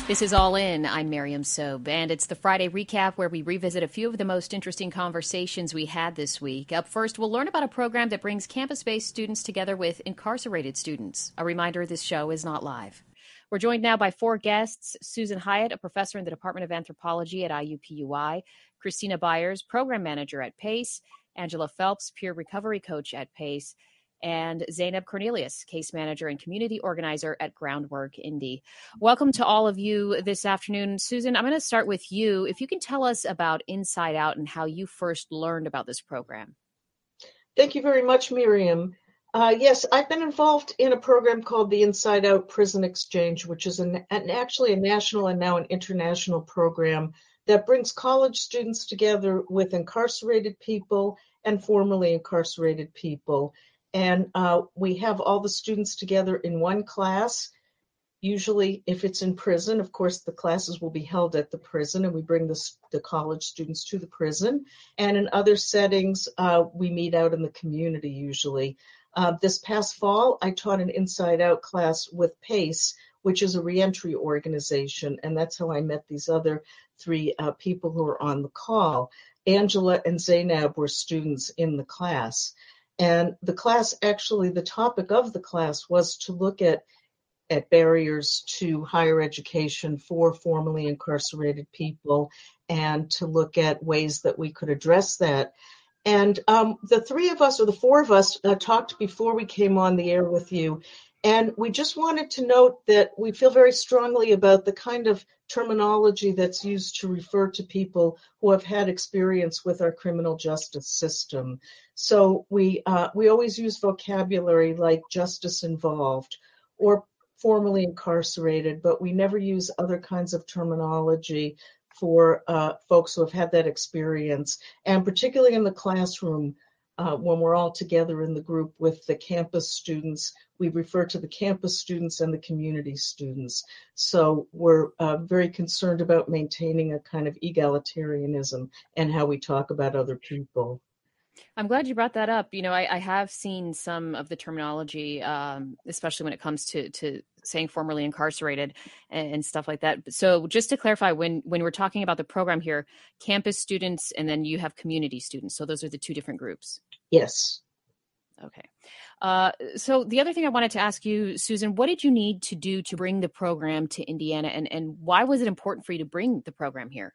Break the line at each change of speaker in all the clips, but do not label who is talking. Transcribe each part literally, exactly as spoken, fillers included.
This is All In. I'm Miriam Sobe, and it's the Friday recap where we revisit a few of the most interesting conversations we had this week. Up first, we'll learn about a program that brings campus-based students together with incarcerated students. A reminder, this show is not live. We're joined now by four guests: Susan Hyatt, a professor in the Department of Anthropology at I U P U I, Christina Byers, program manager at PACE, Angela Phelps, peer recovery coach at PACE, and Zainab Cornelius, case manager and community organizer at Groundwork Indy. Welcome to all of you this afternoon. Susan, I'm going to start with you. If you can tell us about Inside Out and how you first learned about this program.
Thank you very much, Miriam. Uh, yes, I've been involved in a program called the Inside Out Prison Exchange, which is an, an actually a national and now an international program that brings college students together with incarcerated people and formerly incarcerated people. And uh, we have all the students together in one class. Usually, if it's in prison, of course, the classes will be held at the prison, and we bring the, the college students to the prison. And in other settings, uh, we meet out in the community usually. Uh, this past fall, I taught an Inside Out class with PACE, which is a reentry organization, and that's how I met these other three uh, people who are on the call. Angela and Zainab were students in the class. And the class, actually, the topic of the class was to look at at barriers to higher education for formerly incarcerated people and to look at ways that we could address that. And um, the three of us, or the four of us, uh, talked before we came on the air with you. And we just wanted to note that we feel very strongly about the kind of terminology that's used to refer to people who have had experience with our criminal justice system. So we uh, we always use vocabulary like justice involved or formerly incarcerated, but we never use other kinds of terminology for uh, folks who have had that experience. And particularly in the classroom, uh, when we're all together in the group with the campus students, we refer to the campus students and the community students. So we're uh, very concerned about maintaining a kind of egalitarianism and how we talk about other people.
I'm glad you brought that up. You know, I, I have seen some of the terminology, um, especially when it comes to to saying formerly incarcerated and, and stuff like that. So just to clarify, when when we're talking about the program here, campus students and then you have community students. So those are the two different groups.
Yes.
Okay. Uh, so the other thing I wanted to ask you, Susan, what did you need to do to bring the program to Indiana, and, and why was it important for you to bring the program here?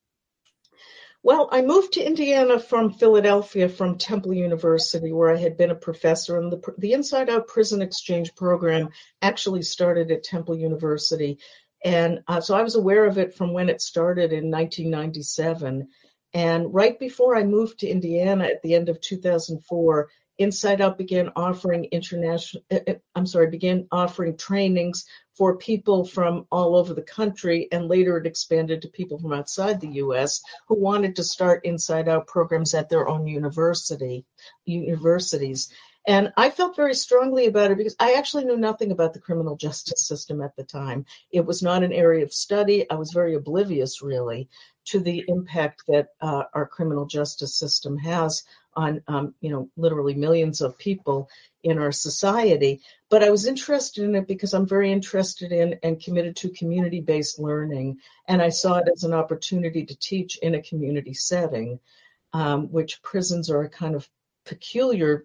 Well, I moved to Indiana from Philadelphia from Temple University, where I had been a professor, and the, the Inside Out Prison Exchange program actually started at Temple University. And uh, so I was aware of it from when it started in nineteen ninety-seven. And right before I moved to Indiana at the end of two thousand four, Inside Out began offering international, I'm sorry, began offering trainings for people from all over the country, and later it expanded to people from outside the U S who wanted to start Inside Out programs at their own university, universities. And I felt very strongly about it because I actually knew nothing about the criminal justice system at the time. It was not an area of study. I was very oblivious, really, to the impact that uh, our criminal justice system has on, um, you know, literally millions of people in our society. But I was interested in it because I'm very interested in and committed to community-based learning. And I saw it as an opportunity to teach in a community setting, um, which prisons are a kind of peculiar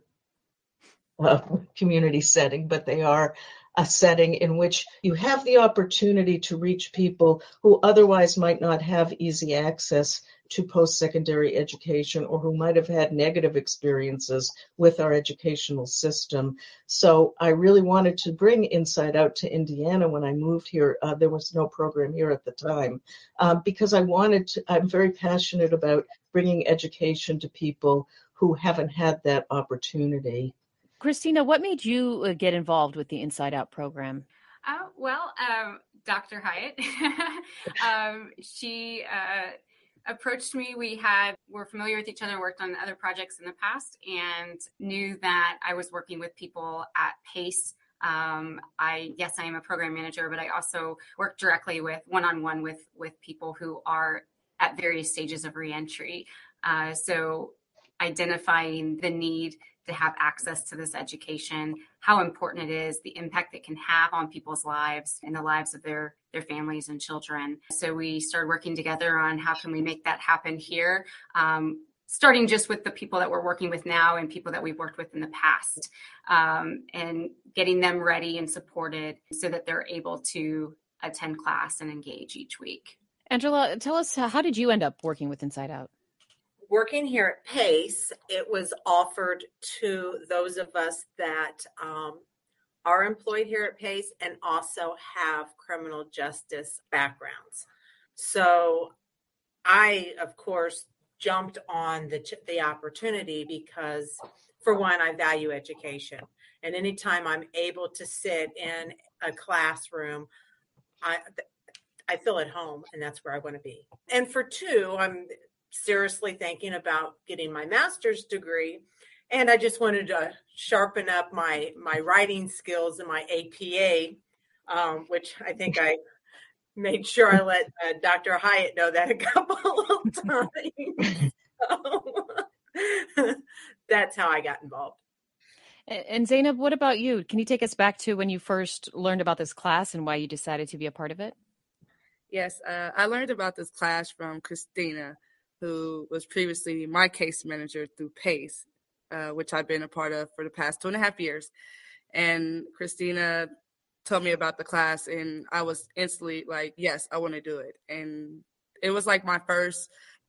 uh, community setting, but they are a setting in which you have the opportunity to reach people who otherwise might not have easy access to post-secondary education or who might have had negative experiences with our educational system. So I really wanted to bring Inside Out to Indiana when I moved here. Uh, there was no program here at the time um, because I wanted to, I'm very passionate about bringing education to people who haven't had that opportunity.
Christina, what made you uh, get involved with the Inside Out program?
Uh, well, um, Doctor Hyatt, um, she uh, approached me. We had were familiar with each other, worked on other projects in the past, and knew that I was working with people at PACE. Um, I yes, I am a program manager, but I also work directly with one-on-one with with people who are at various stages of reentry. Uh, so identifying the need to have access to this education, how important it is, the impact it can have on people's lives and the lives of their, their families and children. So we started working together on how can we make that happen here, um, starting just with the people that we're working with now and people that we've worked with in the past, um, and getting them ready and supported so that they're able to attend class and engage each week.
Angela, tell us, how did you end up working with Inside Out?
Working here at PACE, it was offered to those of us that um, are employed here at PACE and also have criminal justice backgrounds. So I, of course, jumped on the the opportunity because, for one, I value education. And anytime I'm able to sit in a classroom, I, I feel at home, and that's where I want to be. And for two, I'm seriously thinking about getting my master's degree, and I just wanted to sharpen up my my writing skills and my A P A, um, which I think I made sure I let uh, Doctor Hyatt know that a couple of times. So, that's how I got involved.
And Zainab, what about you? Can you take us back to when you first learned about this class and why you decided to be a part of it?
Yes, uh, I learned about this class from Christina, who was previously my case manager through PACE, uh, which I've been a part of for the past two and a half years. And Christina told me about the class, and I was instantly like, yes, I want to do it. And it was like my first,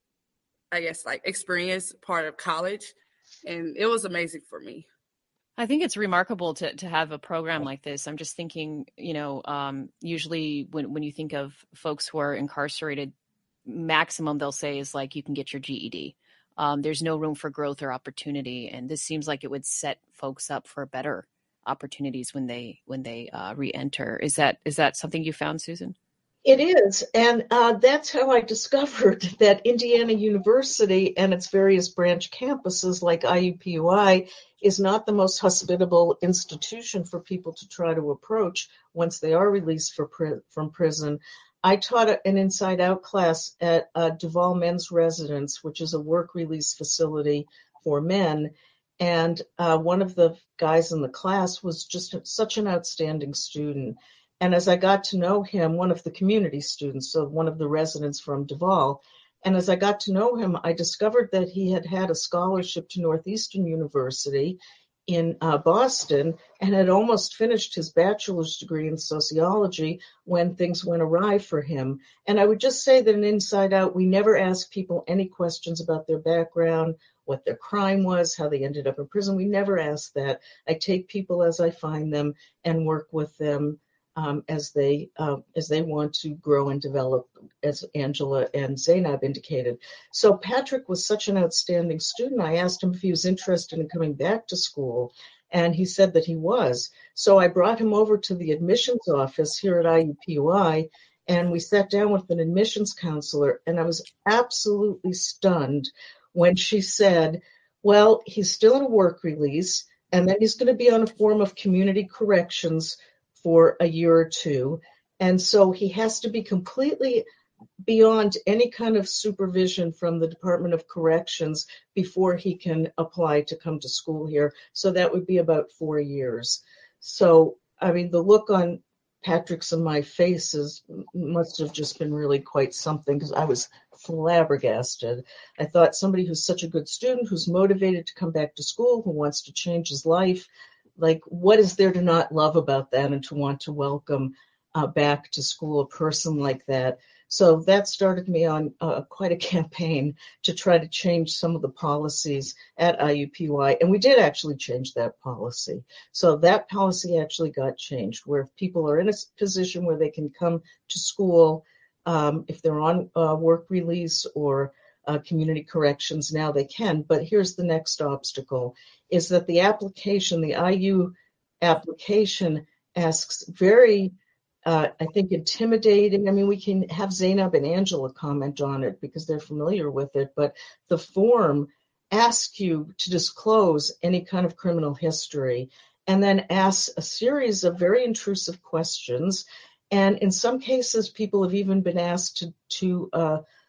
I guess, like experience part of college, and it was amazing for me.
I think it's remarkable to to have a program like this. I'm just thinking, you know, um, usually when, when you think of folks who are incarcerated, maximum they'll say is like, you can get your G E D. Um, there's no room for growth or opportunity. And this seems like it would set folks up for better opportunities when they when they uh, re-enter. Is that is that something you found, Susan?
It is. And uh, that's how I discovered that Indiana University and its various branch campuses like I U P U I is not the most hospitable institution for people to try to approach once they are released for pri- from prison. I taught an Inside Out class at uh, Duval Men's Residence, which is a work release facility for men. And uh, one of the guys in the class was just such an outstanding student. And as I got to know him, one of the community students, so one of the residents from Duval, and as I got to know him, I discovered that he had had a scholarship to Northeastern University in uh, Boston and had almost finished his bachelor's degree in sociology when things went awry for him. And I would just say that in Inside Out, we never ask people any questions about their background, what their crime was, how they ended up in prison. We never ask that. I take people as I find them and work with them Um, as they uh, as they want to grow and develop, as Angela and Zainab indicated. So Patrick was such an outstanding student. I asked him if he was interested in coming back to school, and he said that he was. So I brought him over to the admissions office here at I U P U I, and we sat down with an admissions counselor, and I was absolutely stunned when she said, well, he's still in a work release, and then he's going to be on a form of community corrections for a year or two. And so he has to be completely beyond any kind of supervision from the Department of Corrections before he can apply to come to school here. So that would be about four years. So, I mean, the look on Patrick's and my faces must have just been really quite something, because I was flabbergasted. I thought somebody who's such a good student, who's motivated to come back to school, who wants to change his life, like, what is there to not love about that and to want to welcome uh, back to school a person like that? So that started me on uh, quite a campaign to try to change some of the policies at I U P U I. And we did actually change that policy. So that policy actually got changed, where if people are in a position where they can come to school, um, if they're on uh, work release or Uh, community corrections, now they can. But here's the next obstacle, is that the application, the I U application, asks very, uh, I think, intimidating. I mean, we can have Zainab and Angela comment on it because they're familiar with it, but the form asks you to disclose any kind of criminal history and then asks a series of very intrusive questions. And in some cases, people have even been asked to, to uh,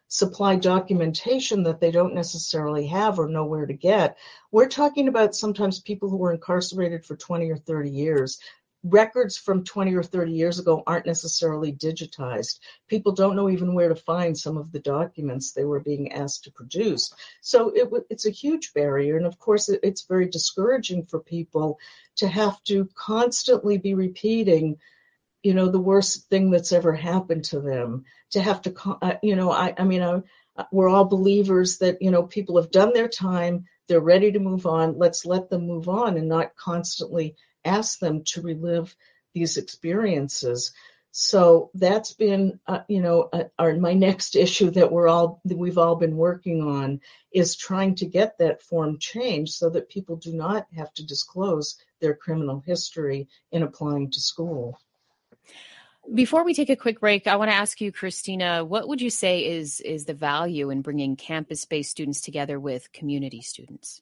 supply documentation that they don't necessarily have or know where to get. We're talking about sometimes people who were incarcerated for twenty or thirty years. Records from twenty or thirty years ago aren't necessarily digitized. People don't know even where to find some of the documents they were being asked to produce. So it, it's a huge barrier. And of course, it, it's very discouraging for people to have to constantly be repeating, you know, the worst thing that's ever happened to them, to have to, uh, you know, I, I mean, I, we're all believers that, you know, people have done their time, they're ready to move on. Let's let them move on and not constantly ask them to relive these experiences. So that's been, uh, you know, uh, our, my next issue that we're all, that we've all been working on is trying to get that form changed so that people do not have to disclose their criminal history in applying to school.
Before we take a quick break, I want to ask you, Christina, what would you say is is the value in bringing campus-based students together with community students?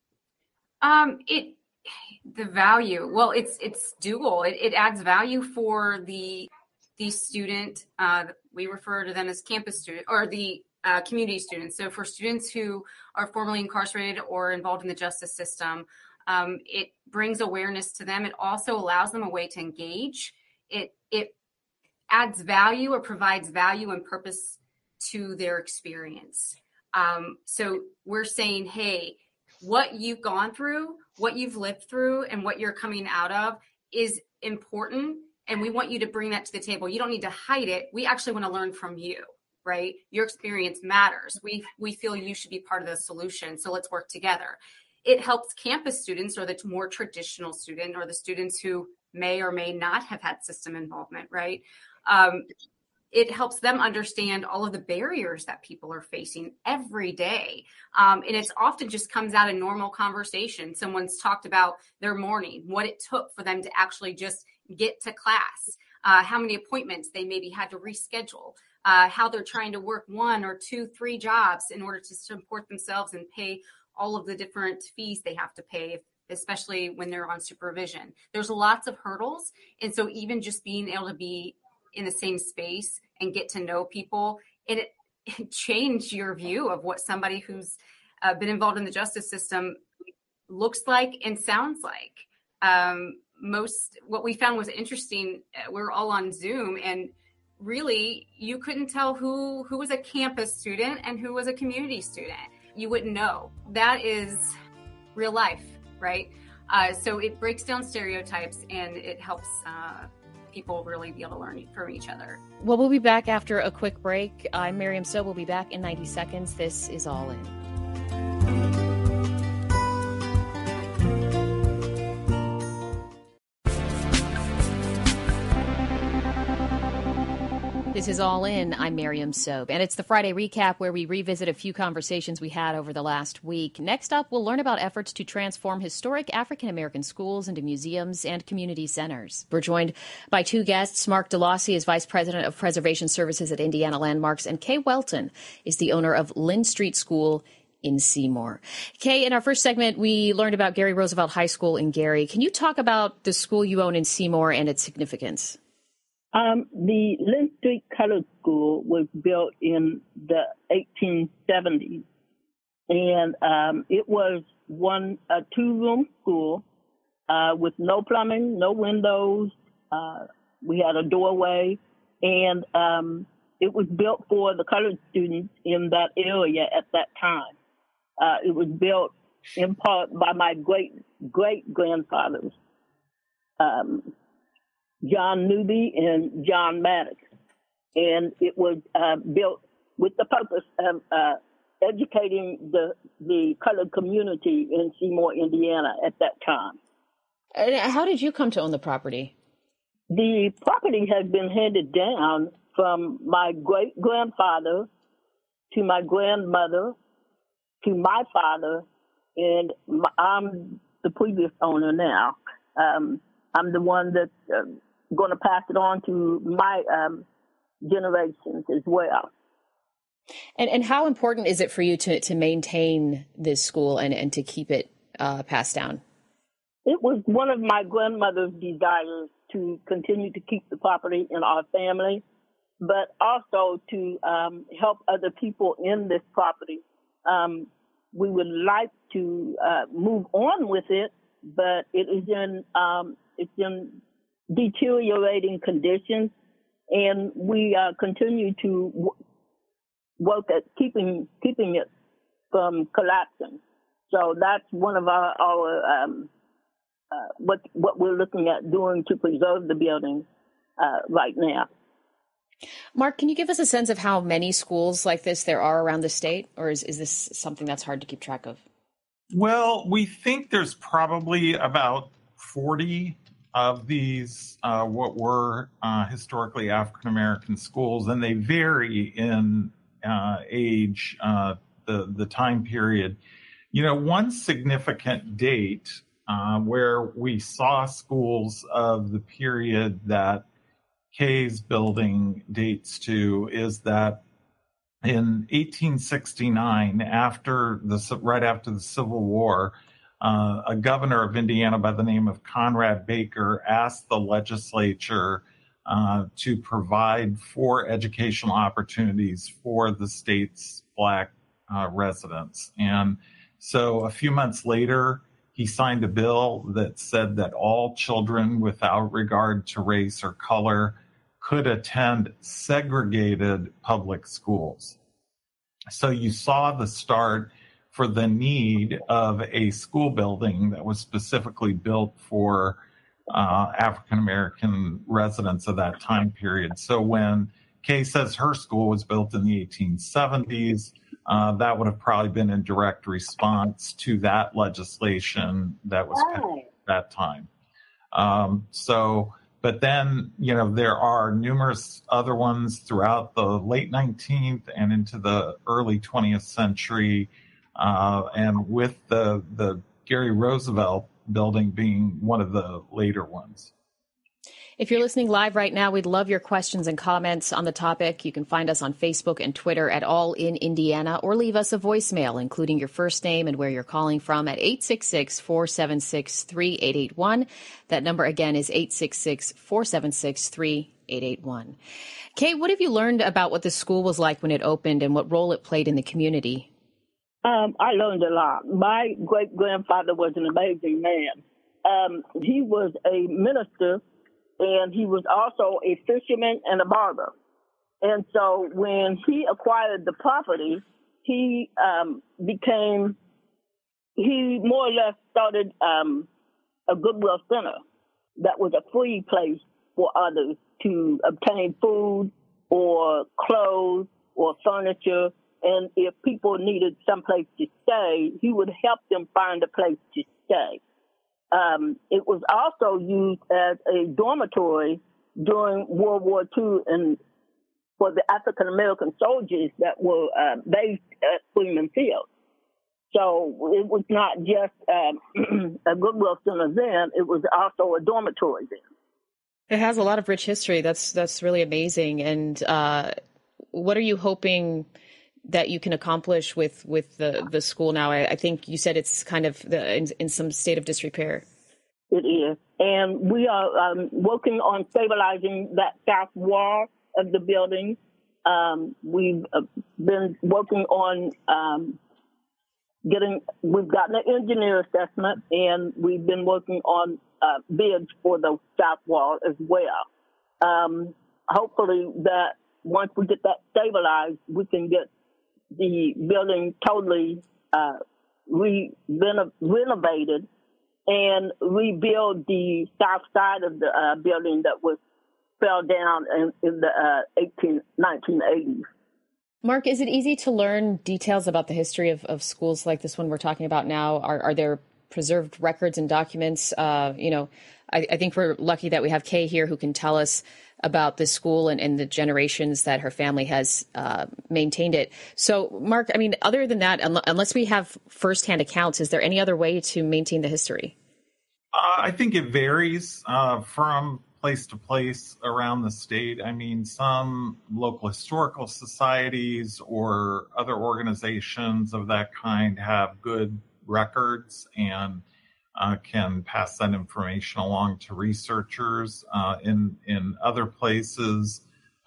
Um, it the value. Well, it's it's dual. It, it adds value for the the student. Uh, we refer to them as campus student or the uh, community students. So for students who are formerly incarcerated or involved in the justice system, um, it brings awareness to them. It also allows them a way to engage. It it adds value or provides value and purpose to their experience. Um, so we're saying, hey, what you've gone through, what you've lived through, and what you're coming out of is important. And we want you to bring that to the table. You don't need to hide it. We actually want to learn from you, right? Your experience matters. We, we feel you should be part of the solution. So let's work together. It helps campus students or the more traditional student or the students who may or may not have had system involvement, right? Um, it helps them understand all of the barriers that people are facing every day. Um, and it's often just comes out in normal conversation. Someone's talked about their morning, what it took for them to actually just get to class, uh, how many appointments they maybe had to reschedule, uh, how they're trying to work one or two, three jobs in order to support themselves and pay all of the different fees they have to pay, especially when they're on supervision. There's lots of hurdles. And so even just being able to be in the same space and get to know people, it, it changed your view of what somebody who's uh, been involved in the justice system looks like and sounds like. Um, most, what we found was interesting, uh, we're all on Zoom, and really you couldn't tell who, who was a campus student and who was a community student. You wouldn't know. That is real life, right? Uh, so it breaks down stereotypes and it helps uh, people really be able to learn from each other.
Well, we'll be back after a quick break. I'm Miriam So. We'll be back in ninety seconds. This is All In. This is All In. I'm Miriam Sobe, and it's the Friday recap where we revisit a few conversations we had over the last week. Next up, we'll learn about efforts to transform historic African-American schools into museums and community centers. We're joined by two guests. Mark DeLossie is Vice President of Preservation Services at Indiana Landmarks, and Kay Welton is the owner of Lynn Street School in Seymour. Kay, in our first segment, we learned about Gary Roosevelt High School in Gary. Can you talk about the school you own in Seymour and its significance?
Um, the Lynn Street Colored School was built in the eighteen seventies, and um, it was one a two-room school uh, with no plumbing, no windows. Uh, we had a doorway, and um, it was built for the colored students in that area at that time. Uh, it was built in part by my great great grandfathers. Um, John Newby and John Maddox. And it was uh, built with the purpose of uh, educating the, the colored community in Seymour, Indiana at that time.
And how did you come to own the property?
The property has been handed down from my great-grandfather to my grandmother to my father, and my, I'm the previous owner now. Um, I'm the one that's uh, going to pass it on to my um, generations as well.
And and how important is it for you to, to maintain this school and, and to keep it uh, passed down?
It was one of my grandmother's desires to continue to keep the property in our family. but also to um, help other people in this property. Um, we would like to uh, move on with it, but it is in um, it's in deteriorating conditions, and we uh, continue to w- work at keeping keeping it from collapsing. So that's one of our, our um, uh, what what we're looking at doing to preserve the building uh, right now.
Mark, can you give us a sense of how many schools like this there are around the state, or is, is this something that's hard to keep track of?
Well, we think there's probably about forty of these, uh, what were uh, historically African-American schools, and they vary in uh, age, uh, the, the time period. You know, one significant date uh, where we saw schools of the period that Kay's building dates to is that in eighteen sixty-nine, after the right after the Civil War, uh, a governor of Indiana by the name of Conrad Baker asked the legislature uh, to provide for educational opportunities for the state's Black uh, residents. And so a few months later, he signed a bill that said that all children, without regard to race or color, could attend segregated public schools. So you saw the start for the need of a school building that was specifically built for uh, African-American residents of that time period. So when Kay says her school was built in the eighteen seventies, uh, that would have probably been in direct response to that legislation that was passed at that time. Um, so, but then, you know, there are numerous other ones throughout the late nineteenth and into the early twentieth century. Uh, and with the, the Gary Roosevelt building being one of the later ones.
If you're listening live right now, we'd love your questions and comments on the topic. You can find us on Facebook and Twitter at All in Indiana, or leave us a voicemail, including your first name and where you're calling from, at eight six six, four seven six, three eight eight one. That number again is eight six six, four seven six, three eight eight one. Kay, what have you learned about what the school was like when it opened and what role it played in the community?
Um, I learned a lot. My great-grandfather was an amazing man. Um, he was a minister, and he was also a fisherman and a barber. And so when he acquired the property, he um, became, he more or less started um, a Goodwill Center that was a free place for others to obtain food or clothes or furniture. And if people needed someplace to stay, he would help them find a place to stay. Um, it was also used as a dormitory during World War Two and for the African American soldiers that were uh, based at Freeman Field. So it was not just um, a Goodwill Center then; it was also a dormitory then.
It has a lot of rich history. That's that's really amazing. And uh, what are you hoping that you can accomplish with, with the, the school now? I, I think you said it's kind of the, in, in some state of disrepair.
It is. And we are um, working on stabilizing that south wall of the building. Um, we've uh, been working on um, getting, we've gotten an engineer assessment, and we've been working on uh, bids for the south wall as well. Um, hopefully that once we get that stabilized, we can get the building totally uh, re- reno- renovated and rebuild the south side of the uh, building that was fell down in, in the uh, eighteen, nineteen eighties.
Mark, is it easy to learn details about the history of, of schools like this one we're talking about now? Are, are there preserved records and documents? Uh, you know, I, I think we're lucky that we have Kay here who can tell us about this school and, and the generations that her family has uh, maintained it. So, Mark, I mean, other than that, un- unless we have firsthand accounts, is there any other way to maintain the history?
Uh, I think it varies uh, from place to place around the state. I mean, some local historical societies or other organizations of that kind have good records and Uh, can pass that information along to researchers. Uh, in in other places,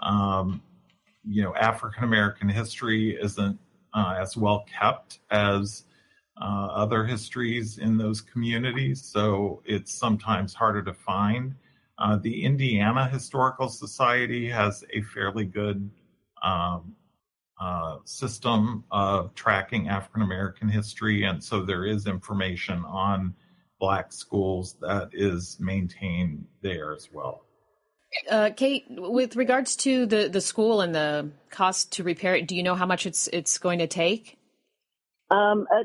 um, you know, African American history isn't uh, as well kept as uh, other histories in those communities, so it's sometimes harder to find. Uh, the Indiana Historical Society has a fairly good um, uh, system of tracking African American history, and so there is information on Black schools that is maintained there as well.
Uh, Kate, with regards to the, the school and the cost to repair it, do you know how much it's it's going to take?
Um, uh,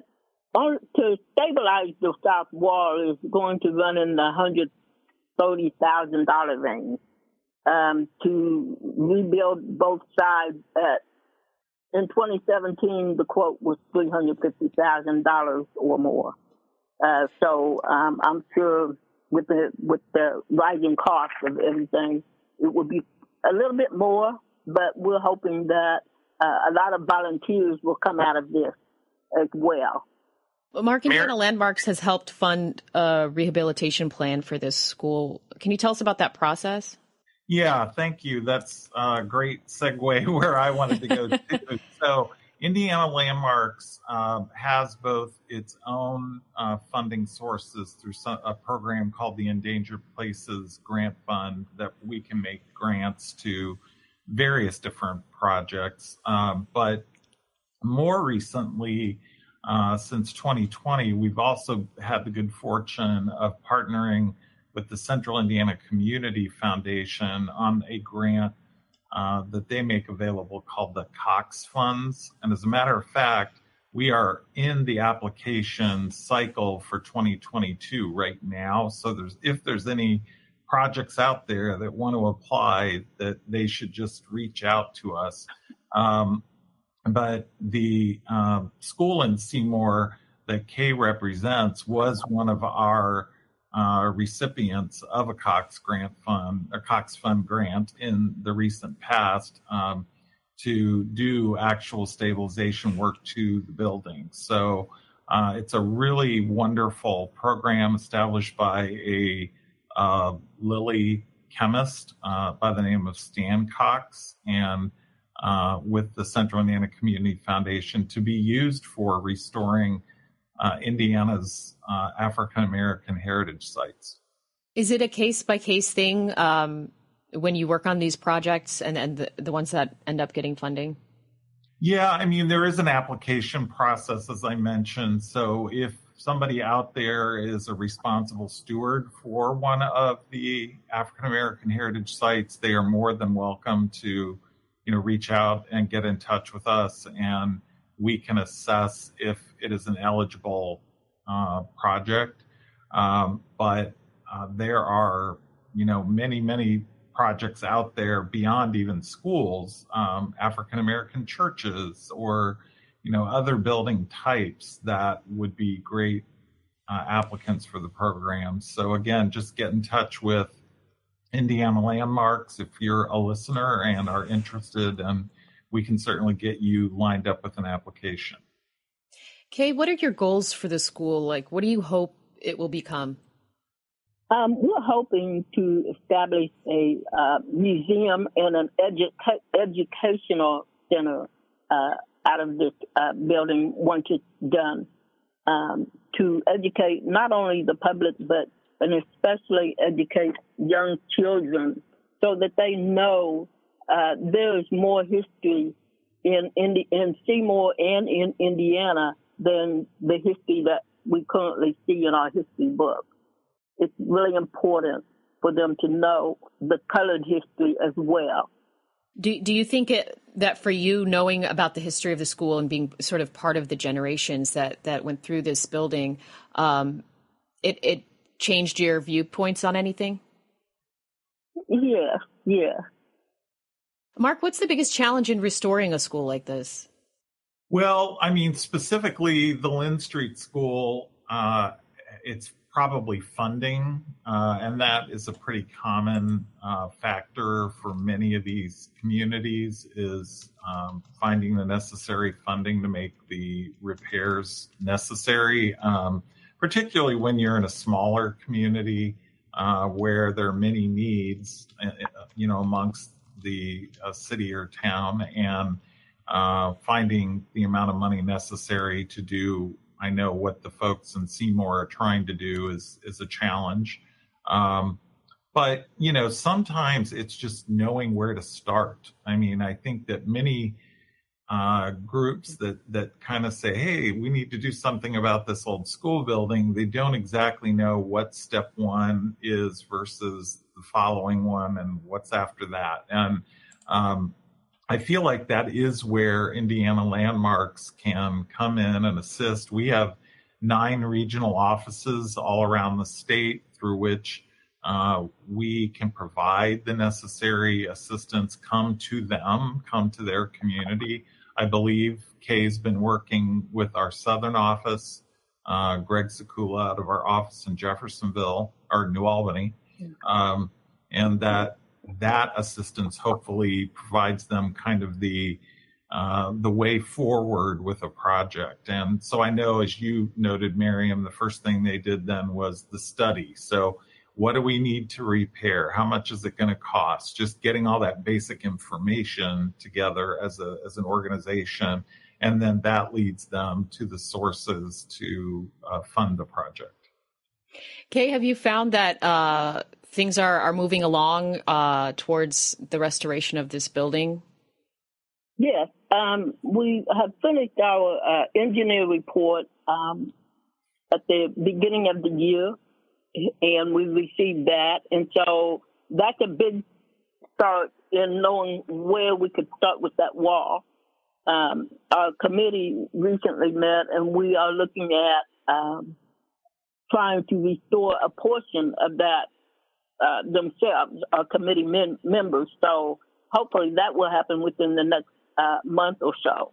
to stabilize the south wall is going to run in the one hundred thirty thousand dollars range. Um, to rebuild both sides, at, in twenty seventeen, the quote was three hundred fifty thousand dollars or more. Uh, so um, I'm sure with the with the rising cost of everything, it will be a little bit more, but we're hoping that uh, a lot of volunteers will come out of this as well.
Well, Mark, Indiana Landmarks has helped fund a rehabilitation plan for this school. Can you tell us about that process?
Yeah, thank you. That's a great segue where I wanted to go to. So Indiana Landmarks uh, has both its own uh, funding sources through some, a program called the Endangered Places Grant Fund that we can make grants to various different projects. Um, but more recently, uh, since twenty twenty, we've also had the good fortune of partnering with the Central Indiana Community Foundation on a grant uh, that they make available called the Cox Funds. And as a matter of fact, we are in the application cycle for twenty twenty-two right now. So there's if there's any projects out there that want to apply, that they should just reach out to us. Um, but the um, school in Seymour that Kay represents was one of our Uh, recipients of a Cox Grant Fund, a Cox Fund grant in the recent past um, to do actual stabilization work to the building. So uh, it's a really wonderful program established by a uh, Lilly chemist uh, by the name of Stan Cox, and uh, with the Central Indiana Community Foundation to be used for restoring uh, Indiana's uh, African-American heritage sites.
Is it a case-by-case thing um, when you work on these projects and, and the, the ones that end up getting funding?
Yeah, I mean, there is an application process, as I mentioned. So if somebody out there is a responsible steward for one of the African-American heritage sites, they are more than welcome to, you know, reach out and get in touch with us, and we can assess if it is an eligible uh, project. Um, but uh, there are, you know, many, many projects out there beyond even schools, um, African-American churches, or, you know, other building types that would be great uh, applicants for the program. So again, just get in touch with Indiana Landmarks if you're a listener and are interested, and we can certainly get you lined up with an application.
Kay, what are your goals for the school? Like, what do you hope it will become?
Um, we're hoping to establish a uh, museum and an edu- educational center uh, out of this uh, building once it's done, um, to educate not only the public, but and especially educate young children so that they know uh, there's more history in, in, the, in Seymour and in Indiana than the history that we currently see in our history books. It's really important for them to know the colored history as well.
Do Do you think it, that for you, knowing about the history of the school and being sort of part of the generations that, that went through this building, um, it, it changed your viewpoints on anything?
Yeah, yeah.
Mark, what's the biggest challenge in restoring a school like this?
Well, I mean, specifically the Lynn Street School, uh, it's probably funding, uh, and that is a pretty common uh, factor for many of these communities, is um, finding the necessary funding to make the repairs necessary, um, particularly when you're in a smaller community uh, where there are many needs, uh, you know, amongst the uh, city or town, and uh, finding the amount of money necessary to do, I know what the folks in Seymour are trying to do is, is a challenge. Um, but, you know, sometimes it's just knowing where to start. I mean, I think that many uh, groups that, that kind of say, hey, we need to do something about this old school building, they don't exactly know what step one is versus the following one and what's after that. And um, I feel like that is where Indiana Landmarks can come in and assist. We have nine regional offices all around the state through which uh, we can provide the necessary assistance, come to them, come to their community. I believe Kay's been working with our southern office, uh, Greg Sekula out of our office in Jeffersonville or New Albany, um, and that that assistance hopefully provides them kind of the uh, the way forward with a project. And so I know, as you noted, Miriam, the first thing they did then was the study. So what do we need to repair? How much is it going to cost? Just getting all that basic information together as a as an organization, and then that leads them to the sources to uh, fund the project.
Kay, have you found that uh, things are, are moving along uh, towards the restoration of this building?
Yes, um, we have finished our uh, engineer report um, at the beginning of the year, and we received that. And so that's a big start in knowing where we could start with that wall. Um, our committee recently met, and we are looking at um, trying to restore a portion of that uh, themselves, our committee men- members. So hopefully that will happen within the next uh, month or so.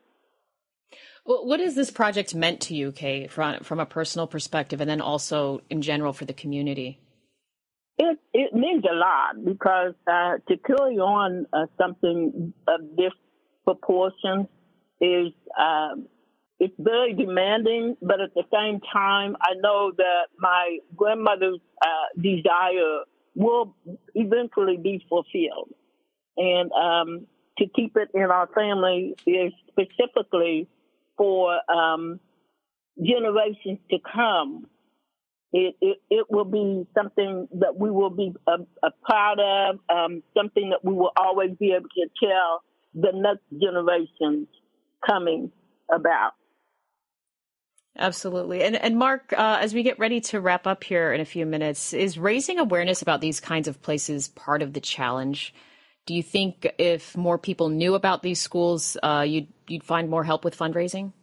Well, what has this project meant to you, Kay, from, from a personal perspective, and then also in general for the community?
It, it means a lot, because uh, to carry on uh, something of this proportion is um, it's very demanding, but at the same time, I know that my grandmother's uh, desire will eventually be fulfilled. And um, to keep it in our family is specifically for um, generations to come. It, it it will be something that we will be uh, uh, proud of, um, something that we will always be able to tell the next generations coming about.
Absolutely. And and Mark, uh, as we get ready to wrap up here in a few minutes, is raising awareness about these kinds of places part of the challenge? Do you think if more people knew about these schools, uh, you'd you'd find more help with fundraising?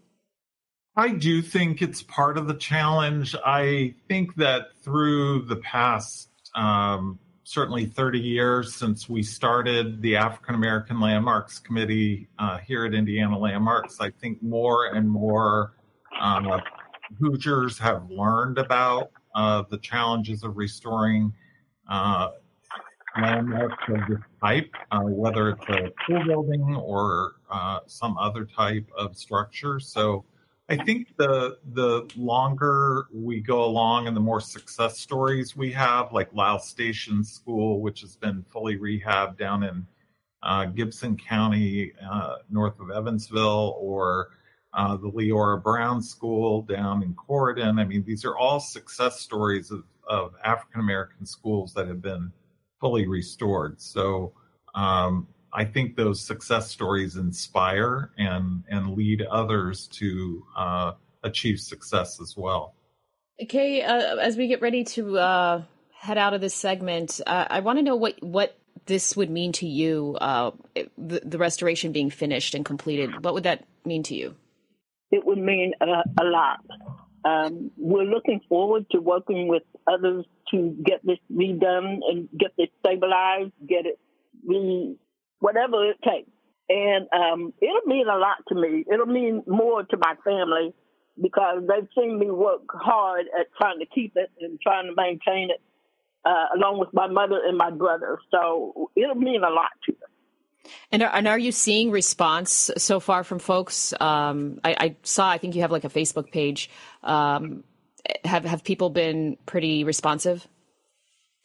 I do think it's part of the challenge. I think that through the past, um, certainly thirty years since we started the African American Landmarks Committee uh, here at Indiana Landmarks, I think more and more uh, Hoosiers have learned about uh, the challenges of restoring uh, landmarks of this type, uh, whether it's a school building or uh, some other type of structure. So I think the the longer we go along and the more success stories we have, like Lyle Station School, which has been fully rehabbed down in uh, Gibson County, uh, north of Evansville, or uh, the Leora Brown School down in Corydon. I mean, these are all success stories of, of African American schools that have been fully restored. So um, I think those success stories inspire and, and lead others to uh, achieve success as well.
Kay, uh, as we get ready to uh, head out of this segment, uh, I want to know what, what this would mean to you, uh, the, the restoration being finished and completed. What would that mean to you?
It would mean uh, a lot. Um, we're looking forward to working with others to get this redone and get this stabilized, get it re, whatever it takes. And um, it'll mean a lot to me. It'll mean more to my family, because they've seen me work hard at trying to keep it and trying to maintain it, uh, along with my mother and my brother. So it'll mean a lot to them.
And are, and are you seeing response so far from folks? Um, I, I saw, I think you have like a Facebook page. Um, have have people been pretty responsive?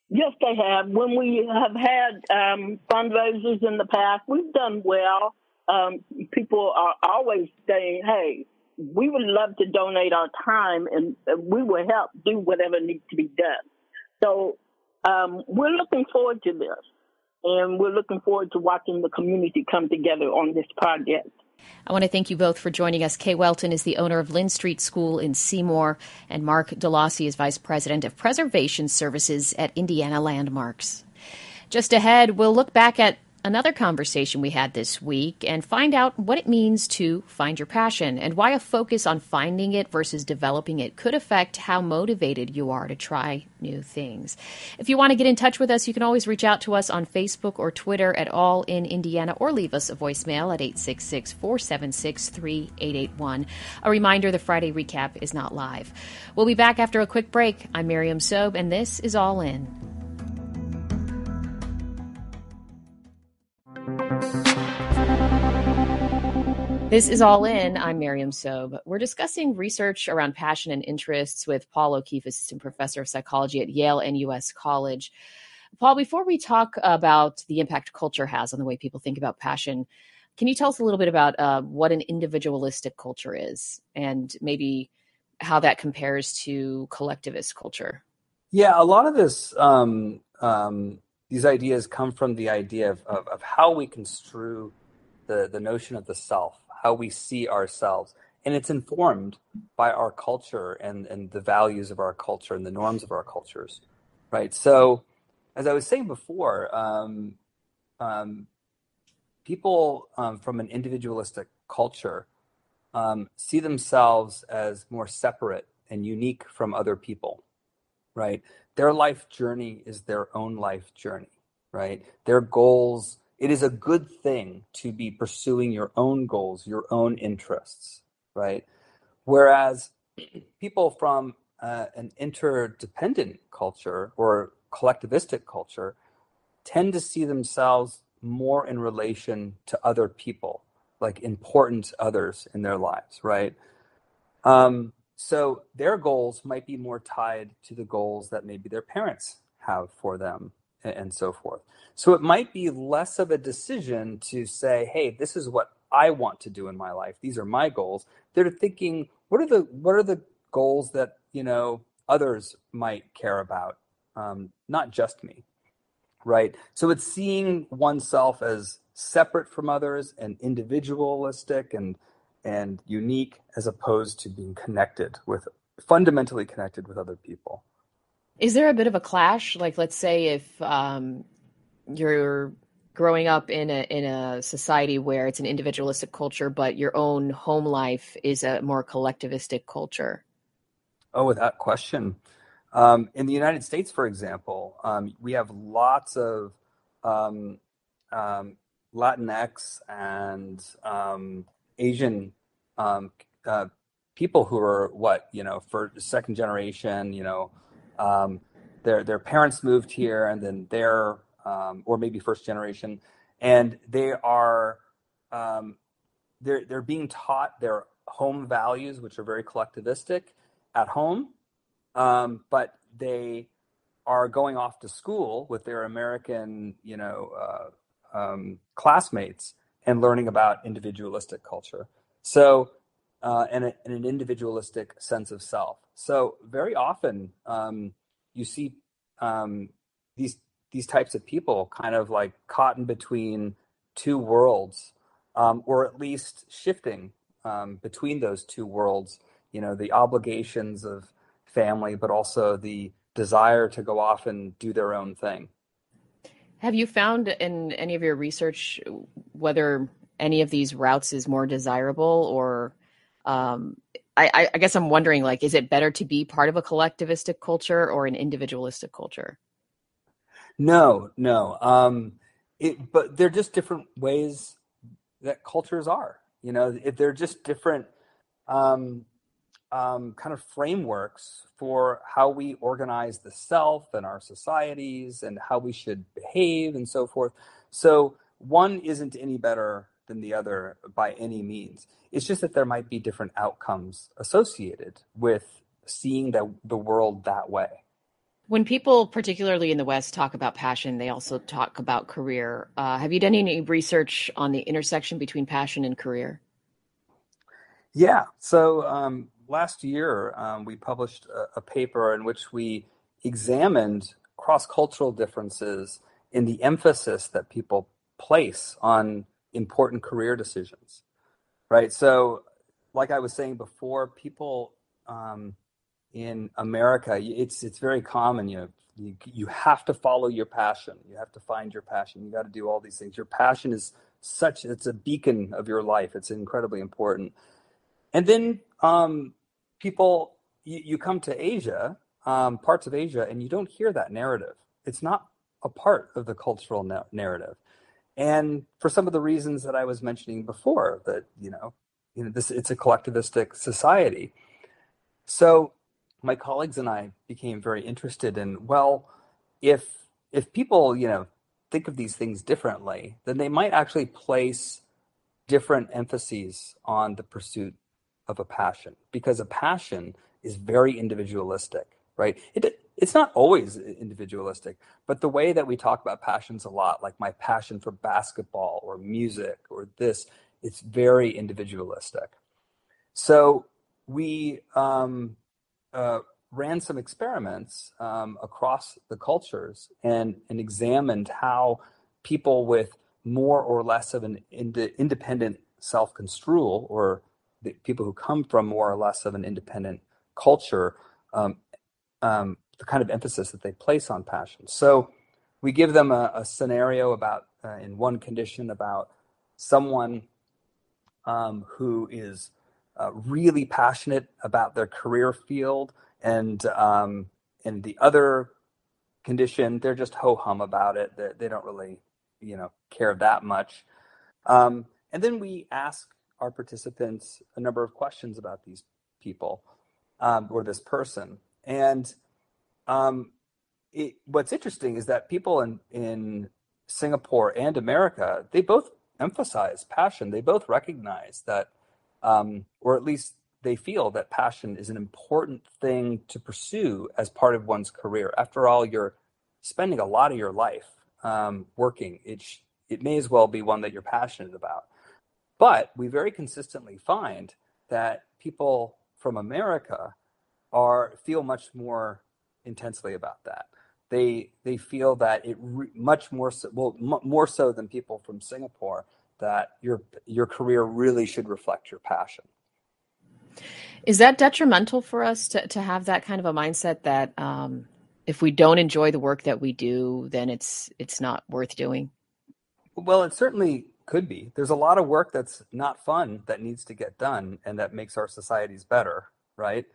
Yes, they have. When we have had um, fundraisers in the past, we've done well. Um, people are always saying, hey, we would love to donate our time, and we will help do whatever needs to be done. So um, we're looking forward to this, and we're looking forward to watching the community come together on this project.
I want to thank you both for joining us. Kay Welton is the owner of Lynn Street School in Seymour, and Mark DeLossi is Vice President of Preservation Services at Indiana Landmarks. Just ahead, we'll look back at another conversation we had this week and find out what it means to find your passion and why a focus on finding it versus developing it could affect how motivated you are to try new things. If you want to get in touch with us, you can always reach out to us on Facebook or Twitter at All in Indiana, or leave us a voicemail at eight six six, four seven six, three eight eight one. A reminder, the Friday recap is not live. We'll be back after a quick break. I'm Miriam Sobe, and this is All In. This is All In. I'm Miriam Sobe. We're discussing research around passion and interests with Paul O'Keefe, Assistant Professor of Psychology at Yale and U S College. Paul, before we talk about the impact culture has on the way people think about passion, can you tell us a little bit about uh, what an individualistic culture is and maybe how that compares to collectivist culture?
Yeah, a lot of this, um, um, these ideas come from the idea of, of, of how we construe the, the notion of the self, how we see ourselves. And it's informed by our culture and, and the values of our culture and the norms of our cultures, right? So as I was saying before, um, um, people um, from an individualistic culture um, see themselves as more separate and unique from other people, right? Their life journey is their own life journey, right? Their goals. It is a good thing to be pursuing your own goals, your own interests, right? Whereas people from uh, an interdependent culture or collectivistic culture tend to see themselves more in relation to other people, like important others in their lives, right? Um, so their goals might be more tied to the goals that maybe their parents have for them, and so forth. So it might be less of a decision to say, hey, this is what I want to do in my life. These are my goals. They're thinking, what are the what are the goals that, you know, others might care about, um, not just me, right? So it's seeing oneself as separate from others and individualistic and and unique, as opposed to being connected with, fundamentally connected with other people.
Is there a bit of a clash? Like, let's say if um, you're growing up in a in a society where it's an individualistic culture, but your own home life is a more collectivistic culture.
Oh, without question. Um, in the United States, for example, um, we have lots of um, um, Latinx and um, Asian um, uh, people who are what, you know, for second generation, you know, um, their their parents moved here, and then they're, um, or maybe first generation, and they are um, they're they're being taught their home values, which are very collectivistic, at home, um, but they are going off to school with their American, you know, uh, um, classmates and learning about individualistic culture. So, uh, and, a, and an individualistic sense of self. So very often um, you see um, these these types of people kind of like caught in between two worlds, um, or at least shifting um, between those two worlds. You know, the obligations of family, but also the desire to go off and do their own thing.
Have you found in any of your research whether any of these routes is more desirable, or um, I, I guess I'm wondering, like, is it better to be part of a collectivistic culture or an individualistic culture?
No, no. Um, it, but they're just different ways that cultures are. You know, if they're just different um, um, kind of frameworks for how we organize the self and our societies and how we should behave and so forth. So one isn't any better than the other by any means. It's just that there might be different outcomes associated with seeing the, the world that way.
When people, particularly in the West, talk about passion, they also talk about career. Uh, have you done any research on the intersection between passion and career?
Yeah. So um, last year, um, we published a, a paper in which we examined cross-cultural differences in the emphasis that people place on important career decisions, right? So like I was saying before, people um, in America, it's it's very common, you know, you, you have to follow your passion. You have to find your passion. You got to do all these things. Your passion is such, it's a beacon of your life. It's incredibly important. And then um, people, you, you come to Asia, um, parts of Asia, and you don't hear that narrative. It's not a part of the cultural na- narrative. And for some of the reasons that I was mentioning before, that, you know, you know, this, it's a collectivistic society. So my colleagues and I became very interested in, well, if if people, you know, think of these things differently, then they might actually place different emphases on the pursuit of a passion, because a passion is very individualistic, right? It it's not always individualistic, but the way that we talk about passions a lot, like my passion for basketball or music or this, it's very individualistic. So we um, uh, ran some experiments um, across the cultures and, and examined how people with more or less of an ind- independent self-construal, or the people who come from more or less of an independent culture, um, um, the kind of emphasis that they place on passion. So we give them a, a scenario about, uh, in one condition, about someone um, who is uh, really passionate about their career field, and um, in the other condition, they're just ho-hum about it. They, they don't really, you know, care that much. Um, and then we ask our participants a number of questions about these people um, or this person. And um, it, what's interesting is that people in, in Singapore and America, they both emphasize passion. They both recognize that, um, or at least they feel that passion is an important thing to pursue as part of one's career. After all, you're spending a lot of your life um, working. It, sh- it may as well be one that you're passionate about. But we very consistently find that people from America are feel much more intensely about that. They they feel that it re- much more so, well m- more so than people from Singapore, that your your career really should reflect your passion.
Is that detrimental for us to, to have that kind of a mindset that um, if we don't enjoy the work that we do, then it's it's not worth doing?
Well, it certainly could be. There's a lot of work that's not fun that needs to get done, and that makes our societies better, right?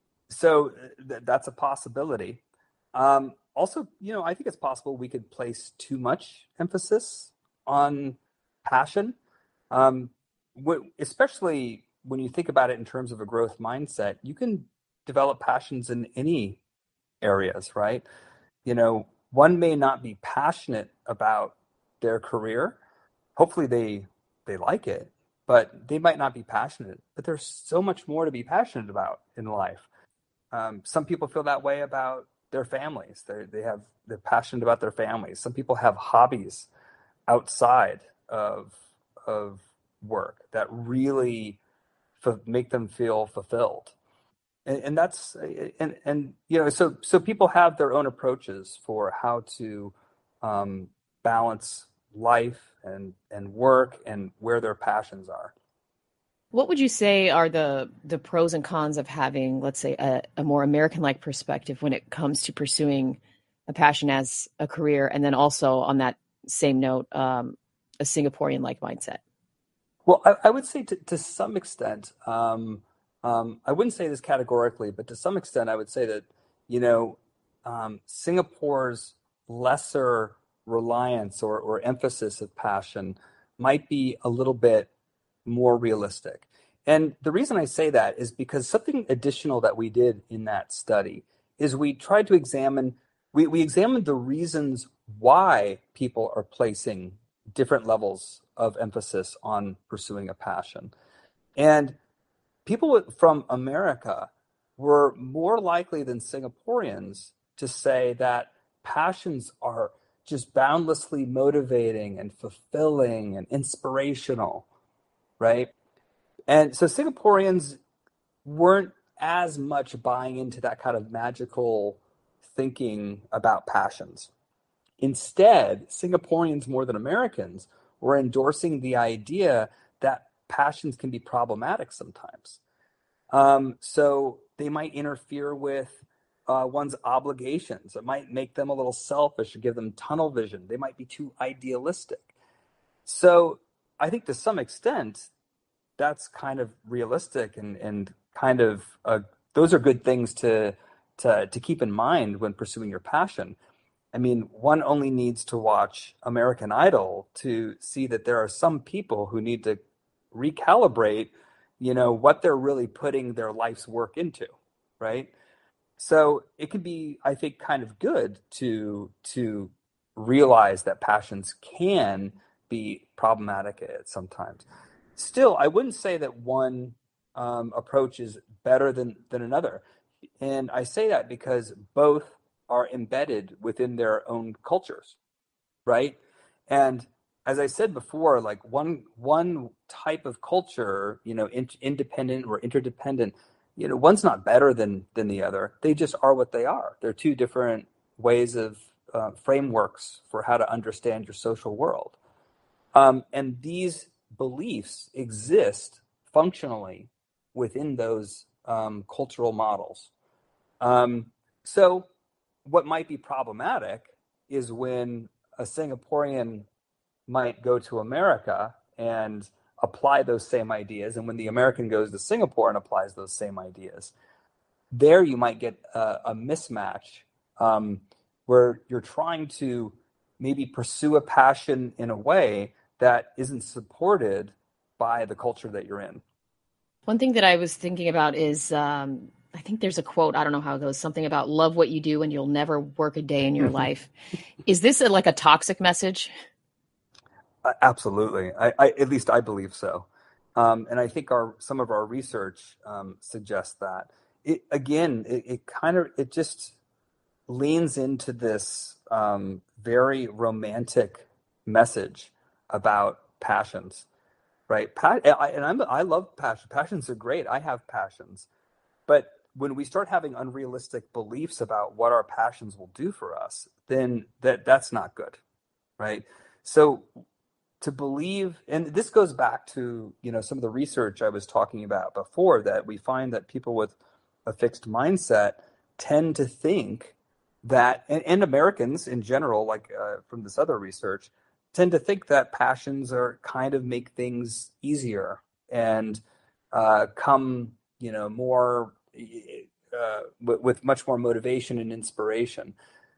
So th- that's a possibility. Um, also, you know, I think it's possible we could place too much emphasis on passion, um, wh- especially when you think about it in terms of a growth mindset. You can develop passions in any areas, right? You know, one may not be passionate about their career. Hopefully they they like it, but they might not be passionate. But there's so much more to be passionate about in life. Um, some people feel that way about their families. They they have they're passionate about their families. Some people have hobbies outside of of work that really f- make them feel fulfilled. And, and that's and and you know so so people have their own approaches for how to um, balance life and and work and where their passions are.
What would you say are the the pros and cons of having, let's say, a, a more American-like perspective when it comes to pursuing a passion as a career, and then also on that same note, um, a Singaporean-like mindset?
Well, I, I would say to, to some extent, um, um, I wouldn't say this categorically, but to some extent, I would say that, you know, um, Singapore's lesser reliance or, or emphasis of passion might be a little bit more realistic. And the reason I say that is because something additional that we did in that study is we tried to examine, we, we examined the reasons why people are placing different levels of emphasis on pursuing a passion. And people from America were more likely than Singaporeans to say that passions are just boundlessly motivating and fulfilling and inspirational, right? And so Singaporeans weren't as much buying into that kind of magical thinking about passions. Instead, Singaporeans more than Americans were endorsing the idea that passions can be problematic sometimes. Um, so they might interfere with uh, one's obligations. It might make them a little selfish or give them tunnel vision. They might be too idealistic. So I think to some extent, that's kind of realistic and, and kind of, uh, those are good things to, to, to keep in mind when pursuing your passion. I mean, one only needs to watch American Idol to see that there are some people who need to recalibrate, you know, what they're really putting their life's work into, right? So it can be, I think, kind of good to to realize that passions can be problematic at sometimes. Still, I wouldn't say that one um, approach is better than, than another. And I say that because both are embedded within their own cultures, right? And as I said before, like one one type of culture, you know, in, independent or interdependent, you know, one's not better than than the other. They just are what they are. They're two different ways of uh, frameworks for how to understand your social world. Um, and these beliefs exist functionally within those um, cultural models. Um, so what might be problematic is when a Singaporean might go to America and apply those same ideas, and when the American goes to Singapore and applies those same ideas, there you might get a, a mismatch um, where you're trying to maybe pursue a passion in a way that isn't supported by the culture that you're in.
One thing that I was thinking about is, um, I think there's a quote, I don't know how it goes, something about love what you do and you'll never work a day in your life. Is this a, like a toxic message?
Uh, absolutely. I, I, at least I believe so. Um, and I think our some of our research um, suggests that. It, again, it, it kind of, it just leans into this um, very romantic message about passions, right? Pa- I, and I'm, I love passion. Passions are great. I have passions. But when we start having unrealistic beliefs about what our passions will do for us, then that that's not good, right? So to believe, and this goes back to, you know, some of the research I was talking about before, that we find that people with a fixed mindset tend to think that, and, and Americans in general, like uh, from this other research, tend to think that passions are kind of make things easier and uh, come, you know, more uh, with, with much more motivation and inspiration.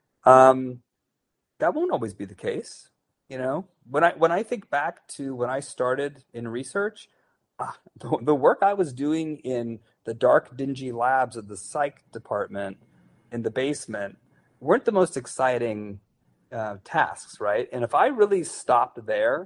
Um, that won't always be the case. You know, when I when I think back to when I started in research, uh, the, the work I was doing in the dark, dingy labs of the psych department in the basement weren't the most exciting uh, tasks, right? And if I really stopped there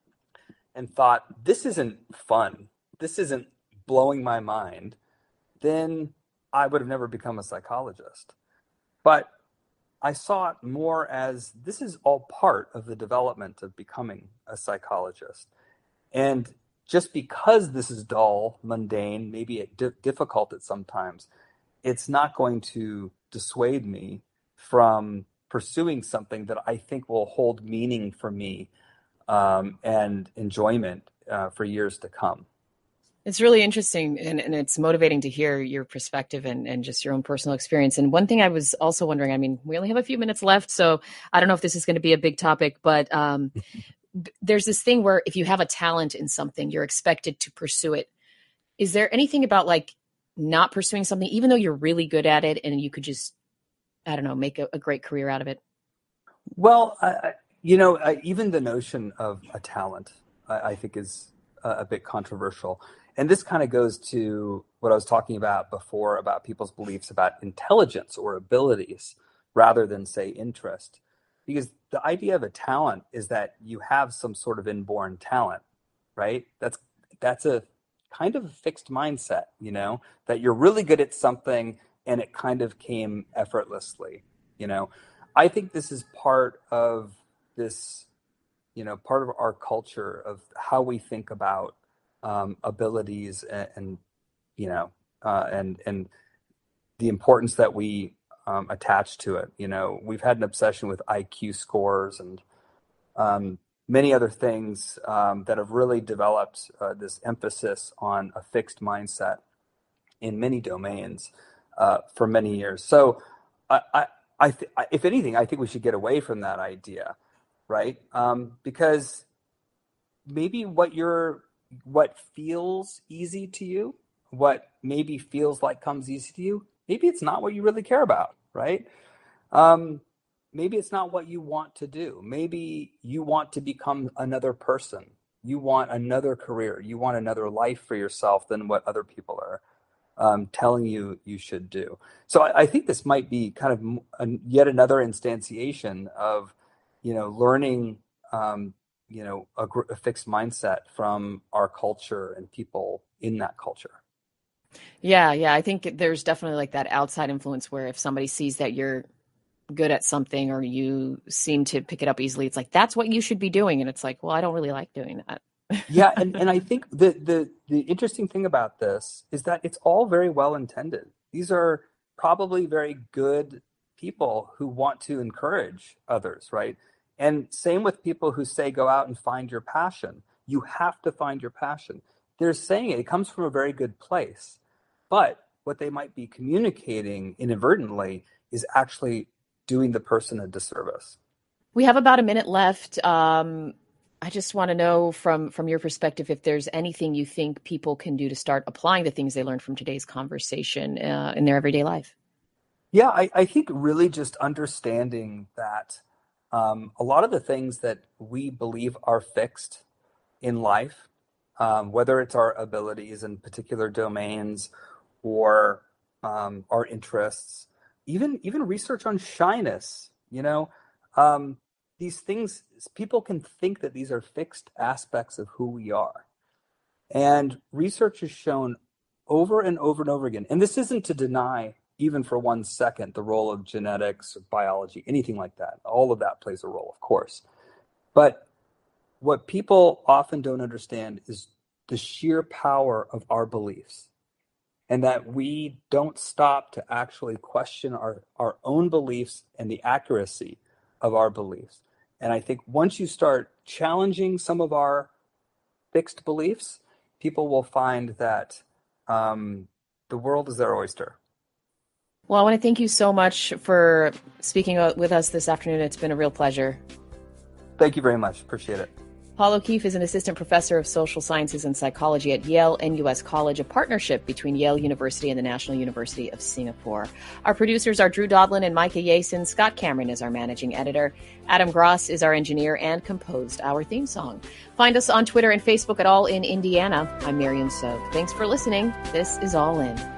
and thought, this isn't fun, this isn't blowing my mind, then I would have never become a psychologist. But I saw it more as this is all part of the development of becoming a psychologist. And just because this is dull, mundane, maybe di- difficult at sometimes, it's not going to dissuade me from pursuing something that I think will hold meaning for me um, and enjoyment uh, for years to come.
It's really interesting, and, and it's motivating to hear your perspective and, and just your own personal experience. And one thing I was also wondering, I mean, we only have a few minutes left, so I don't know if this is going to be a big topic, but um, there's this thing where if you have a talent in something, you're expected to pursue it. Is there anything about like not pursuing something, even though you're really good at it and you could just, I don't know, make a, a great career out of it?
Well, I, you know, I, even the notion of a talent, I, I think is a, a bit controversial. And this kind of goes to what I was talking about before about people's beliefs about intelligence or abilities rather than, say, interest. Because the idea of a talent is that you have some sort of inborn talent, right? That's that's a kind of a fixed mindset, you know, that you're really good at something and it kind of came effortlessly. You know, I think this is part of this, you know, part of our culture of how we think about um, abilities and, and you know, uh, and and the importance that we um, attach to it. You know, we've had an obsession with I Q scores and um, many other things um, that have really developed uh, this emphasis on a fixed mindset in many domains uh, for many years. So, I, I, I th- if anything, I think we should get away from that idea, right? Um, because maybe what you're, what feels easy to you, what maybe feels like comes easy to you, maybe it's not what you really care about, right? Um, maybe it's not what you want to do. Maybe you want to become another person. You want another career. You want another life for yourself than what other people are um, telling you you should do. So I, I think this might be kind of a, yet another instantiation of, you know, learning, um, you know, a, a fixed mindset from our culture and people in that culture.
Yeah, yeah. I think there's definitely like that outside influence where if somebody sees that you're good at something or you seem to pick it up easily, it's like, that's what you should be doing. And it's like, well, I don't really like doing that.
Yeah. And, and I think the, the, the interesting thing about this is that it's all very well intended. These are probably very good people who want to encourage others, right? And same with people who say, go out and find your passion. You have to find your passion. They're saying it, it comes from a very good place. But what they might be communicating inadvertently is actually doing the person a disservice.
We have about a minute left. Um, I just want to know from, from your perspective, if there's anything you think people can do to start applying the things they learned from today's conversation uh, in their everyday life.
Yeah, I, I think really just understanding that um, a lot of the things that we believe are fixed in life, um, whether it's our abilities in particular domains or um, our interests, even even research on shyness, you know, um, these things, people can think that these are fixed aspects of who we are. And research has shown over and over and over again, and this isn't to deny even for one second the role of genetics, or biology, anything like that. All of that plays a role, of course. But what people often don't understand is the sheer power of our beliefs, and that we don't stop to actually question our, our own beliefs and the accuracy of our beliefs. And I think once you start challenging some of our fixed beliefs, people will find that um, the world is their oyster.
Well, I want to thank you so much for speaking with us this afternoon. It's been a real pleasure.
Thank you very much. Appreciate it.
Paul O'Keefe is an assistant professor of social sciences and psychology at Yale N U S College, a partnership between Yale University and the National University of Singapore. Our producers are Drew Dodlin and Micah Yason. Scott Cameron is our managing editor. Adam Gross is our engineer and composed our theme song. Find us on Twitter and Facebook at All in Indiana. I'm Miriam Sobe. Thanks for listening. This is All In.